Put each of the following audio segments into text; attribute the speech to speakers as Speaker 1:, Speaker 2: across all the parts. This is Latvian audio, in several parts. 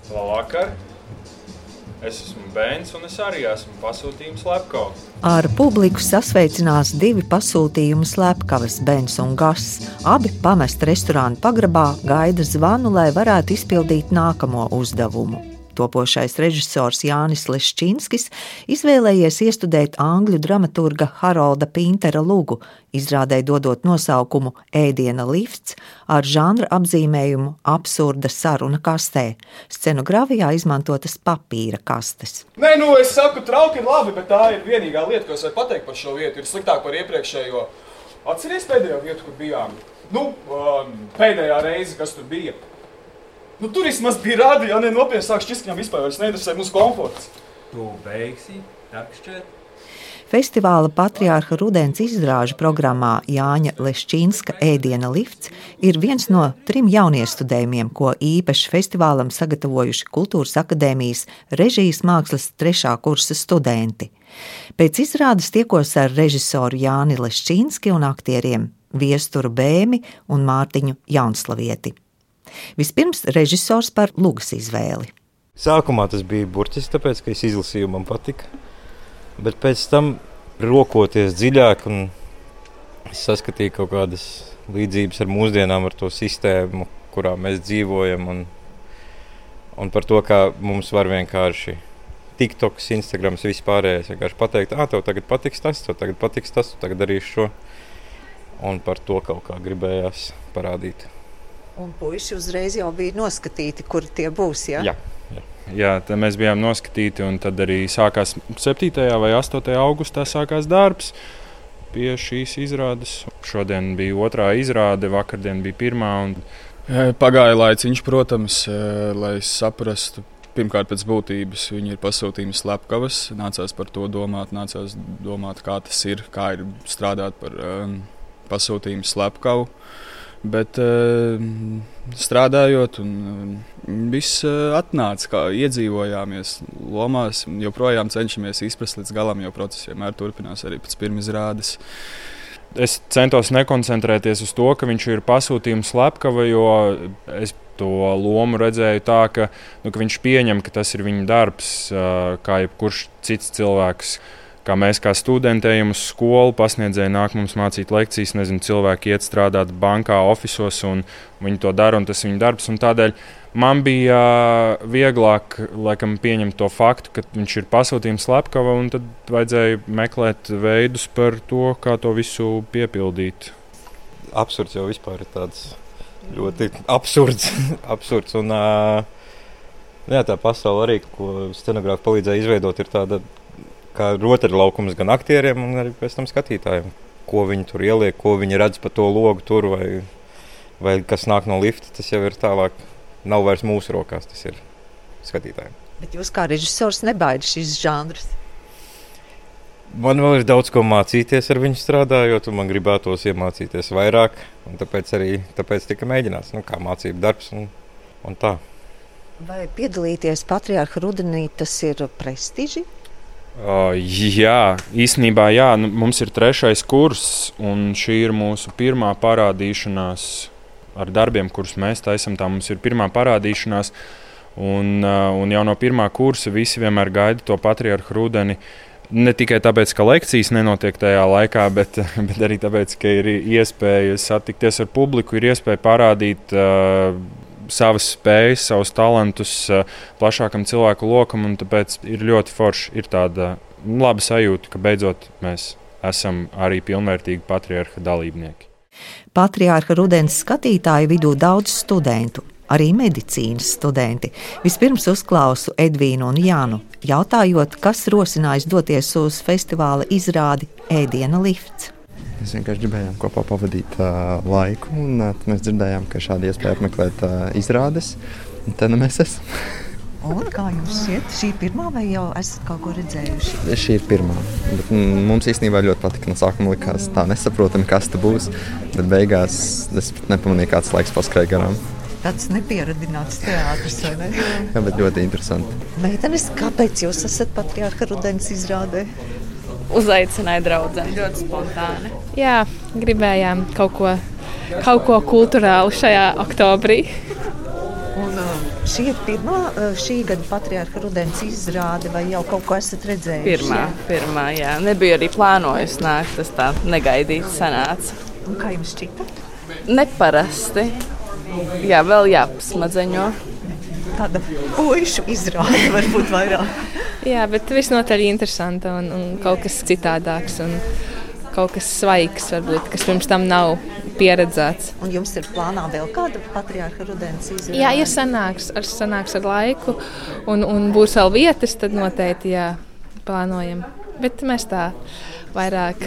Speaker 1: Labvakar! Es esmu Bēns un es arī esmu pasūtījuma slepkava.
Speaker 2: Ar publiku sasveicinās 2 pasūtījumu slepkavas Bens un Gass. Abi pamest restorānu pagrabā gaida zvanu, lai varētu izpildīt nākamo uzdevumu. Topošais režisors Jānis Leščinskis izvēlējies iestudēt angļu dramaturga Harolda Pintera lugu, izrādē dodot nosaukumu Ēdiena lifts ar žanra apzīmējumu absurda saruna kastē. Scenogrāfijā izmantotas papīra kastes.
Speaker 3: Nē, es saku, trauki ir labi, bet tā ir vienīgā lieta, ko es varu pateikt par šo vietu. Ir sliktāk par iepriekšējo. Atceries pēdējo vietu, kur bijām? Pēdējā reize, kas tur bija. Tur vismaz bija rādi, ja nopietni sāk šķist, ka viņam vispār vairs neinteresē mūsu komforts.
Speaker 4: Tu beigsi, darkšķēt?
Speaker 2: Festivāla Patriārha Rudens izrāžu programmā Jāņa Leščinska Ēdiena lifts ir viens no 3 jauniestudējumiem, ko īpaši festivālam sagatavojuši Kultūras akadēmijas režijas mākslas 3. kursa studenti. Pēc izrādes tiekos ar režisoru Jāni Leščinski un aktieriem Viesturu Bēmi un Mārtiņu Jaunslavieti. Vispirms režisors par lugas izvēli.
Speaker 5: Sākumā tas bija burtiski, tāpēc, ka es izlasīju, man patika. Bet pēc tam, rokoties dziļāk, un es saskatīju kaut kādas līdzības ar mūsdienām, ar to sistēmu, kurā mēs dzīvojam, un par to, kā mums var vienkārši TikToks, Instagrams, vispārējais vienkārši pateikt, tev tagad patiks tas, tev tagad darīšu šo. Un par to kaut kā gribējās parādīt.
Speaker 2: Un puiši uzreiz jau bija noskatīti, kur tie būs, ja?
Speaker 1: Jā, tad mēs bijām noskatīti, un tad arī sākās 7. vai 8. augustā sākās darbs pie šīs izrādes. Šodien bija 2. izrāde, vakardien bija 1.
Speaker 3: Pagāja laiciņš, protams, lai saprastu. Pirmkārt, pēc būtības viņi ir pasūtījumi slepkavas. Nācās par to domāt, kā tas ir, kā ir strādāt par pasūtījumu slepkavu. Bet strādājot, un viss atnāca, kā iedzīvojāmies lomās, joprojām cenšamies izprast līdz galam, jo process vienmēr turpinās arī pēc pirmizrādes.
Speaker 1: Es centos nekoncentrēties uz to, ka viņš ir pasūtījuma slepkava, jo es to lomu redzēju tā, ka viņš pieņem, ka tas ir viņa darbs, kā jebkurš cits cilvēks. Kā mēs kā studenti ejam uz skolu, pasniedzēji nāk mums mācīt lekcijas, cilvēki iet strādāt bankā, ofisos, un viņi to dara, un tas ir viņa darbs. Un tādēļ man bija vieglāk, laikam, pieņemt to faktu, ka viņš ir pasūtījuma slepkava, un tad vajadzēja meklēt veidus par to, kā to visu piepildīt.
Speaker 5: Absurds jau vispār ir tāds ļoti absurds. Un tā pasaule arī, ko scenogrāfi palīdzēja izveidot, ir tāda kā rotaļlaukums gan aktieriem, gan arī pēc tam skatītājiem. Ko viņi tur ieliek, ko viņi redz pa to logu tur, vai kas nāk no lifta, tas jau ir tālāk. Nav vairs mūsu rokās, tas ir skatītājiem.
Speaker 2: Bet jūs kā režisors nebaida šis žanrs?
Speaker 5: Man vēl ir daudz ko mācīties ar viņu strādājot, un man gribētos iemācīties vairāk. Un tāpēc tika mēģināts, kā mācību darbs un tā.
Speaker 2: Vai piedalīties Patriārha rudenī, tas ir prestiži?
Speaker 1: Jā, īstenībā jā. Mums ir 3. kurs, un šī ir mūsu pirmā parādīšanās ar darbiem, kurus mēs taisam. Tā mums ir pirmā parādīšanās, un jau no 1. kursa visi vienmēr gaida to Patriārha rudeni. Ne tikai tāpēc, ka lekcijas nenotiek tajā laikā, bet arī tāpēc, ka ir iespēja satikties ar publiku, ir iespēja parādīt savas spējas, savus talantus plašākam cilvēku lokam, un tāpēc ir ļoti forši, ir tāda laba sajūta, ka beidzot mēs esam arī pilnvērtīgi Patriārha dalībnieki.
Speaker 2: Patriārha rudens skatītāju vidū daudz studentu, arī medicīnas studenti. Vispirms uzklausu Edvīnu un Jānu, jautājot, kas rosinājis doties uz festivāla izrādi Ēdiena lifts.
Speaker 6: Mēs vienkārši gribējām kopā pavadīt laiku, un mēs dzirdējām, ka šādi iespēja apmeklēt izrādes, un te mēs esam.
Speaker 2: Un kā jums šķiet? Šī ir pirmā vai jau esat kaut ko redzējuši?
Speaker 6: Šī ir pirmā, bet mums īstenībā ļoti patika. No sākuma likās tā nesaprotami, kas te būs, bet beigās es nepamanīju, kāds laiks paskrēja garām.
Speaker 2: Tāds nepieradināts teātris, vai ne?
Speaker 6: Jā, bet ļoti interesanti.
Speaker 2: Meitenes, kāpēc jūs esat Patriārha rudens izrādē?
Speaker 7: Uzaicināja draudzeni ļoti spontāni. Jā, gribējām kaut ko kulturālu šajā oktobrī.
Speaker 2: Un šī ir pirmā šī gada Patriarha rudens izrāde, vai jau kaut ko esat redzējuši?
Speaker 7: Pirmā, jā. Nebija arī plānojis nākt, tas tā negaidīti sanāca.
Speaker 2: Un kā jums šķita?
Speaker 7: Neparasti. Jā, vēl jāpasmadzeņo.
Speaker 2: Tāda puišu izrāde varbūt vairāk.
Speaker 8: Jā, bet visnotaļ interesanta un kaut kas citādāks un kaut kas svaigs, varbūt, kas pirms tam nav pieredzēts.
Speaker 2: Un jums ir plānā vēl kāda Patriarha rudens izrāde?
Speaker 8: Jā, ja sanāks ar laiku un būs vēl vietas, tad noteikti plānojam. Bet mēs tā vairāk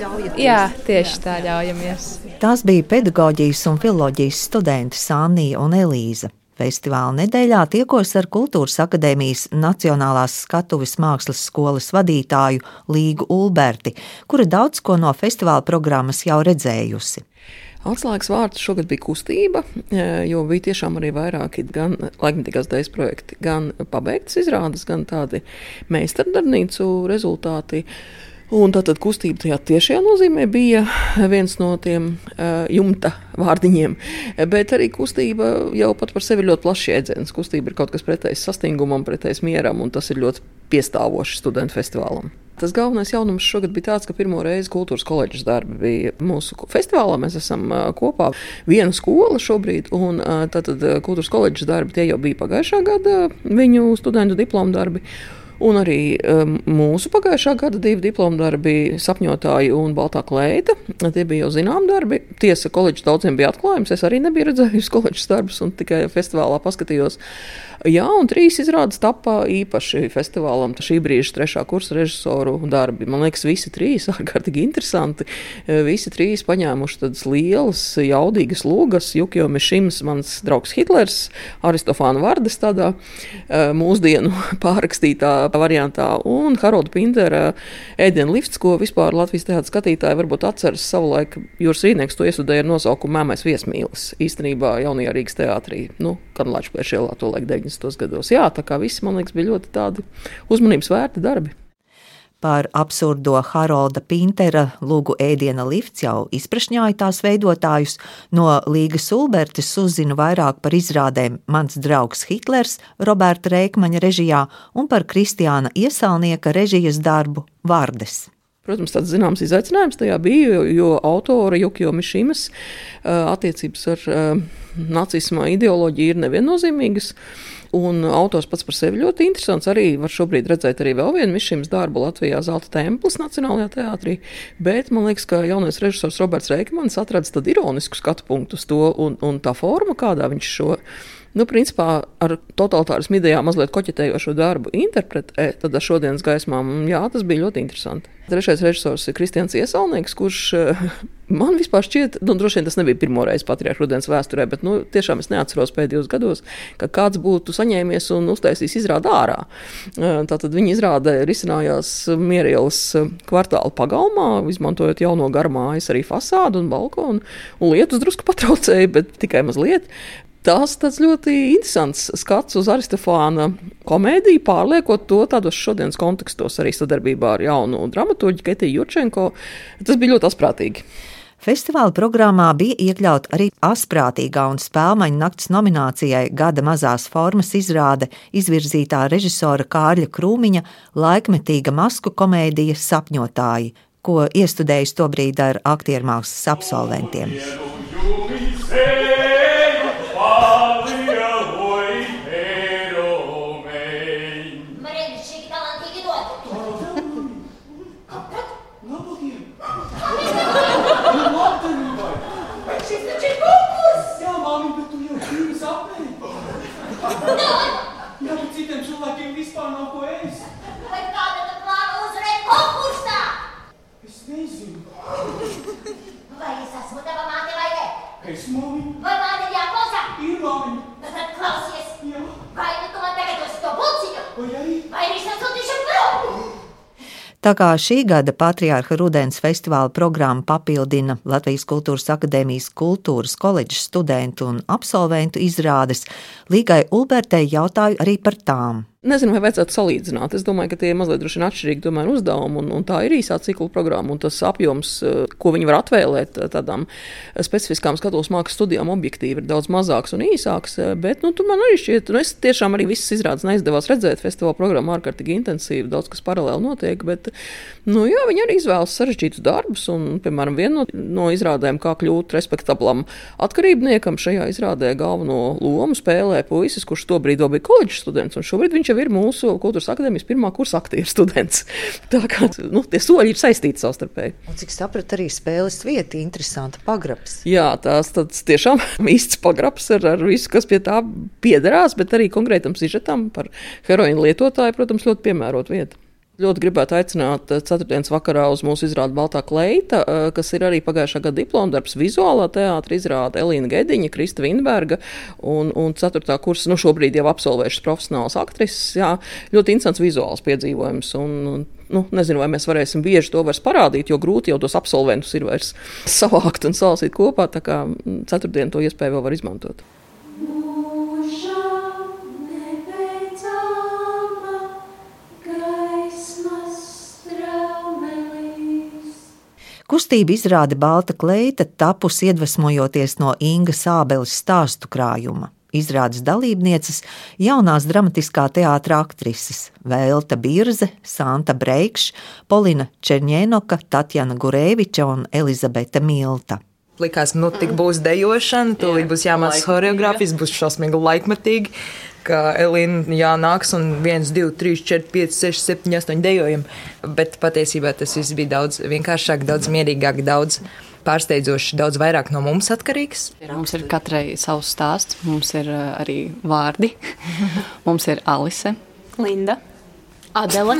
Speaker 8: tieši tā ļaujamies.
Speaker 2: Tās bija pedagoģijas un filoloģijas studenti Sānija un Elīza. Festivāla nedēļā tiekos ar Kultūras akadēmijas Nacionālās skatuves mākslas skolas vadītāju Līgu Ulberti, kura daudz ko no festivāla programmas jau redzējusi.
Speaker 9: Atslēgas vārds šogad bija kustība, jo bija tiešām arī vairāki gan laikmetīgās dēļas projekti, gan pabeigtas izrādes, gan tādi meistardarbnīcu rezultāti. Un tātad kustība tajā tiešajā nozīmē bija viens no tiem jumta vārdiņiem, bet arī kustība jau pat par sevi ļoti plašs jēdziens. Kustība ir kaut kas pretējs sastingumam, pretējs mieram, un tas ir ļoti piestāvoši studentu festivālam. Tas galvenais jaunums šogad bija tāds, ka pirmo reizi kultūras koledžas darbi bija mūsu festivālā. Mēs esam kopā viena skola šobrīd, un tātad kultūras koledžas darbi tie jau bija pagājušā gada viņu studentu diplomu darbi. Un arī mūsu pagājušā gada 2 diplomu darbi Sapņotāji un Baltā kleita. Tie bija jau zinām darbi. Tiesa, koledžas daudziem bija atklājums. Es arī nebiju redzējusi koledžas darbus un tikai festivālā paskatījos. Jā, un 3 izrādes tapā īpaši festivālam šī brīža 3. kursa režisoru darbi. Man liekas, visi 3 ārkārtīgi interesanti. Visi 3 paņēmuši tādas lielas, jaudīgas lūgas. Jukio Mišims, mans draugs Hitlers, Aristofāna Vardes tādā mūsdienu pārrakstītā variantā, un Harolda Pintera Ēdienu lifts, ko vispār Latvijas teātra skatītāji varbūt atceras savulaik. Jūras Rīdnieks to iestudēja ar nosaukumu Mēmais viesmīlis. Īstenībā jaunajā Rīgas teātrī, Kanlāčplēša ielā to laik 90. gados. Jā, tā kā visi, man liekas, bija ļoti tādi uzmanības vērti darbi.
Speaker 2: Par absurdo Harolda Pintera lūgu Ēdiena lifts jau izprašņāja tās veidotājus. No Līgas Ulbertes uzzinu vairāk par izrādēm Mans draugs Hitlers Roberta Reikmaņa režijā un par Kristiāna Iesalnieka režijas darbu Vardes.
Speaker 9: Protams, tāds zināms izaicinājums tajā bija, jo autora Jukio Mišimas attiecības ar nacisma ideoloģiju ir neviennozīmīgas. Un autors pats par sevi ļoti interesants. Arī var šobrīd redzēt arī vēl vienu Mišimas darbu Latvijā Zelta templis Nacionālajā teātrī. Bet man liekas, ka jaunais režisors Roberts Reikmanis atradis tādu ironisku skatu punktu uz to un tā forma, kādā viņš šo, principā ar totalitārismu idejām mazliet koķetējošo darbu interpretē, tad ar šodienas gaismām, jā, tas bija ļoti interesanti. 3. režisors ir Kristians Iesalnieks, kurš man vispār šķiet, droši vien tas nebija pirmo reizi Patriarha rudens vēsturē, bet tiešām es neatceros pēdējos gados, ka kāds būtu saņēmies un uztaisījis izrādi ārā. Tātad viņa izrāde risinājās Mierielas kvartāla pagalmā, izmantojot jauno garmājas arī fasādu un balkonu, un lietus drusku patraucēja, bet tikai mazliet. Tas tāds ļoti interesants skats uz Aristofāna komēdiju, pārliekot to tādos šodienas kontekstos arī sadarbībā ar jaunu dramaturģi Ketiju Jurčenko. Tas bija ļoti asprātīgi.
Speaker 2: Festivāla programmā bija iekļaut arī asprātīgā un spēlmaņa nakts nominācijai Gada mazās formas izrāde izvirzītā režisora Kārļa Krūmiņa laikmetīga masku komēdija Sapņotāji, ko iestudējis tobrīd ar aktiermākslas absolventiem.
Speaker 3: Jā, bet citiem cilvēkiem vispār nav ko ēst.
Speaker 10: Vai kāda tu plāna uzvarēt konkursā?
Speaker 3: Es nezinu.
Speaker 10: Vai es esmu tava māte vai ne?
Speaker 3: Es māmiņu.
Speaker 10: Vai māte jāklausa?
Speaker 3: Ir māmiņu.
Speaker 10: Tad klausies.
Speaker 3: Jā.
Speaker 10: Vai tu man tagad dosi to pulciņu?
Speaker 3: Vai arī?
Speaker 10: Vai arī sasūtīšu prom?
Speaker 2: Tā kā šī gada Patriarha rudens festivāla programma papildina Latvijas Kultūras akadēmijas kultūras koledžas studentu un absolventu izrādes, Līgai Ulbertei jautāju arī par tām.
Speaker 9: Nezinu, vai vajadzētu salīdzināt. Es domāju, ka tie ir mazliet droši vien atšķirīgi tomēr uzdevumi, un tā ir īsā cikla programma, un tas apjoms, ko viņi var atvēlēt tādām specifiskām skatuves mākslas studijām, objektīvi ir daudz mazāks un īsāks, bet, tu man arī šķiet, es tiešām arī visas izrādes neizdevās redzēt, festivāla programma ārkārtīgi intensīvi, daudz kas paralēli notiek, bet, jā, viņi arī izvēlas sarežģītus darbus, un, piemēram, viena no izrādēm, kā kļūt respektablam atkarībniekam, šajā izrādē galveno lomu spēlē puisis, kurš tobrīd vēl bija koledžas students, un šobrīd viņš jau ir mūsu Kultūras akadēmijas pirmā kursa aktieru students. Tā kā tie soļi ir saistīti savstarpēji.
Speaker 2: Un cik sapratu, arī spēles vieta interesanta pagrabs.
Speaker 9: Jā, tāds tiešām īsts pagrabs ar visu, kas pie tā piederās, bet arī konkrētam sižetam par heroīnu lietotāju, protams, ļoti piemērot vieta. Ļoti gribētu aicināt ceturtdienas vakarā uz mūsu izrādi Baltā kleita, kas ir arī pagājušā gada diplomdarbs vizuālā teātra izrāde Elīna Gediņa, Krista Vinberga un 4. kursa, šobrīd jau absolvējušas profesionālas aktrises. Jā, ļoti interesants vizuāls piedzīvojums un nezinu, vai mēs varēsim bieži to vairs parādīt, jo grūti jau tos absolventus ir vairs savākt un salasīt kopā, tā kā ceturtdien to iespēju vēl var izmantot.
Speaker 2: Kustība izrāde Balta kleita tapusi iedvesmojoties no Ingas Ābeles stāstu krājuma. Izrādes dalībnieces jaunās dramatiskā teātra aktrises Velta Birze, Santa Breikš, Polina Čerņēnoka, Tatjana Gurēviča un Elizabete Milta.
Speaker 11: Likās, tik būs dejošana, tūlīt būs jāmācās choreogrāfijas, būs šausmīgi laikmetīgi, ka Elīna jānāks un 1, 2, 3, 4, 5, 6, 7, 8 dejojam. Bet patiesībā tas viss bija daudz vienkāršāk, daudz mierīgāk, daudz pārsteidzoši, daudz vairāk no mums atkarīgs.
Speaker 12: Mums ir katrai savs stāsts, mums ir arī vārdi, mums ir Alise,
Speaker 13: Linda, Adele,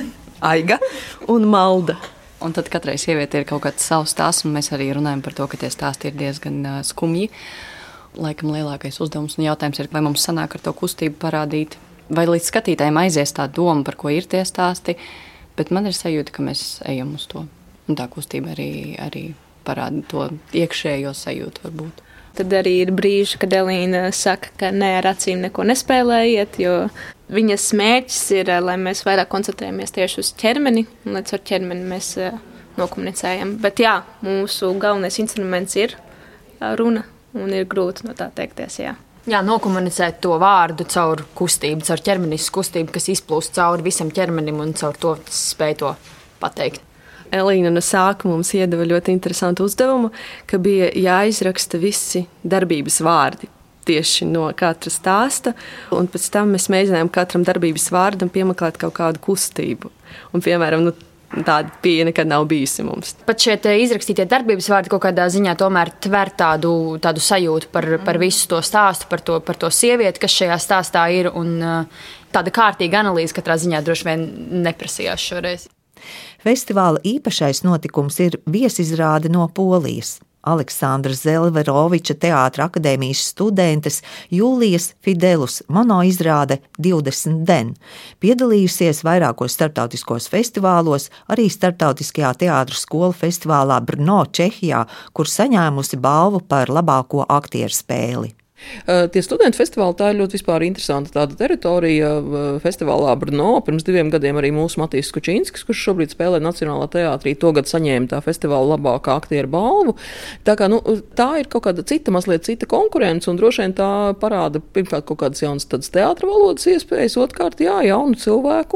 Speaker 12: Aiga un Malda. Un tad katrai sievietei ir kaut kāds savs stāsts, un mēs arī runājam par to, ka tie stāsti ir diezgan skumji. Laikam lielākais uzdevums un jautājums ir, vai mums sanāk ar to kustību parādīt, vai līdz skatītājiem aizies tā doma, par ko ir tie stāsti, bet man ir sajūta, ka mēs ejam uz to. Un tā kustība arī parāda to iekšējo sajūtu varbūt.
Speaker 13: Tad arī ir brīži, kad Elīna saka, ka nē, ar acīm neko nespēlējiet, jo viņas mērķis ir, lai mēs vairāk koncentrējamies tieši uz ķermeni, un līdz ar ķermeni mēs nokomunicējam. Bet jā, mūsu galvenais instruments ir runa, un ir grūti no tā teikties, jā.
Speaker 14: Jā, nokomunicēt to vārdu caur kustību, caur ķermenisku kustību, kas izplūst cauri visam ķermenim, un caur to spēj to pateikt.
Speaker 15: Elīna no sākuma mums iedeva ļoti interesantu uzdevumu, ka bija jāizraksta visi darbības vārdi tieši no katra stāsta, un pēc tam mēs mēģinājām katram darbības vārdam piemeklēt kaut kādu kustību. Un, piemēram, tāda pieeja nekad nav bijusi mums.
Speaker 14: Pat šie izrakstītie darbības vārdi kaut kādā ziņā tomēr tver tādu sajūtu par visu to stāstu, par to sievieti, kas šajā stāstā ir, un tāda kārtīga analīze katrā ziņā droši vien neprasījās šoreiz.
Speaker 2: Festivāla īpašais notikums ir viesizrāde no Polijas. Aleksandra Zelveroviča teātra akadēmijas studentes Jūlijas Fidelus monoizrāde 20 den. Piedalījusies vairākos starptautiskos festivālos, arī starptautiskajā teātra skolu festivālā Brno, Čehijā, kur saņēmusi balvu par labāko aktieru spēli.
Speaker 9: Tie studentu festivāli, tā ir ļoti vispār interesanta tāda teritorija. Festivālā Brno pirms 2 gadiem arī mūsu Matīs Kučinskis, kurš šobrīd spēlē Nacionālā teātrī, togad saņēma tā festivāla labākā aktieru balvu. Tā kā, tā ir kaut kāda mazliet cita konkurence, un droši vien tā parāda pirmkārt kaut kādas jaunas teātra valodas iespējas, otrkārt, jaunu cilvēku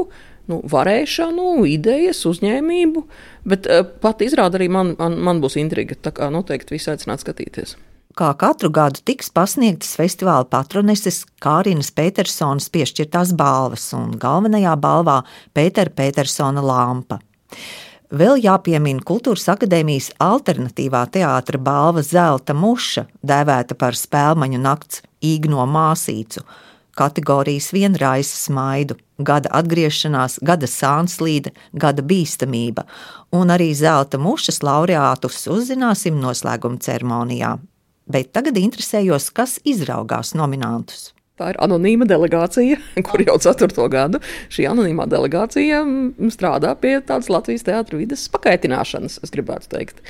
Speaker 9: varēšanu, idejas, uzņēmību, bet pat izrāda arī man būs intriga, tā kā noteikti visi aicināt skatīties.
Speaker 2: Kā katru gadu tiks pasniegtas festivāla patroneses Kārinas Peterssonas piešķirtās balvas un galvenajā balvā Pētera Petersona lampa. Vēl jāpiemina Kultūras akadēmijas alternatīvā teātra balva Zelta muša, dēvēta par Spēlmaņu nakts Īgno māsīcu, kategorijas vienraisa smaidu, gada atgriešanās, gada sānslīde, gada bīstamība, un arī Zelta mušas laureātus uzzināsim noslēguma ceremonijā. Bet tagad interesējos, kas izraugās nominantus.
Speaker 9: Tā ir anonīma delegācija, kur jau 4. gadu šī anonīmā delegācija strādā pie tādas Latvijas teātra vides pakaitināšanas, es gribētu teikt.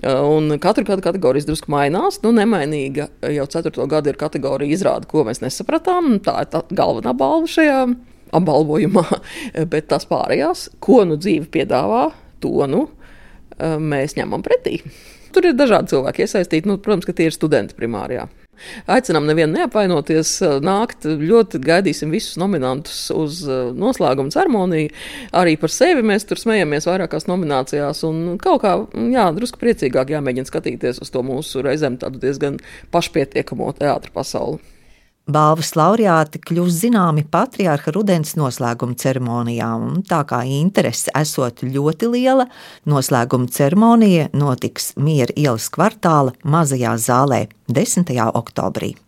Speaker 9: Un katru gadu kategorijas drusku mainās, nemainīga jau 4. gadu ir kategorija izrāda, ko mēs nesapratām. Tā ir tā galvenā balva šajā apbalvojumā, bet tās pārējās, ko nu dzīve piedāvā, to mēs ņemam pretī. Tur ir dažādi cilvēki iesaistīti, protams, ka tie ir studenti primārajā. Aicinām nevienu neapvainoties, nākt, ļoti gaidīsim visus nominantus uz noslēguma ceremoniju. Arī par sevi mēs tur smejamies vairākās nominācijās un kaut kā, drusku priecīgāk jāmēģina skatīties uz to mūsu reizēm tādu diezgan pašpietiekamo teātra pasauli.
Speaker 2: Balvas laureāti kļūs zināmi Patriarha rudens noslēguma ceremonijā, un tā kā interese esot ļoti liela, noslēguma ceremonija notiks Miera ielas kvartāla mazajā zālē 10. oktobrī.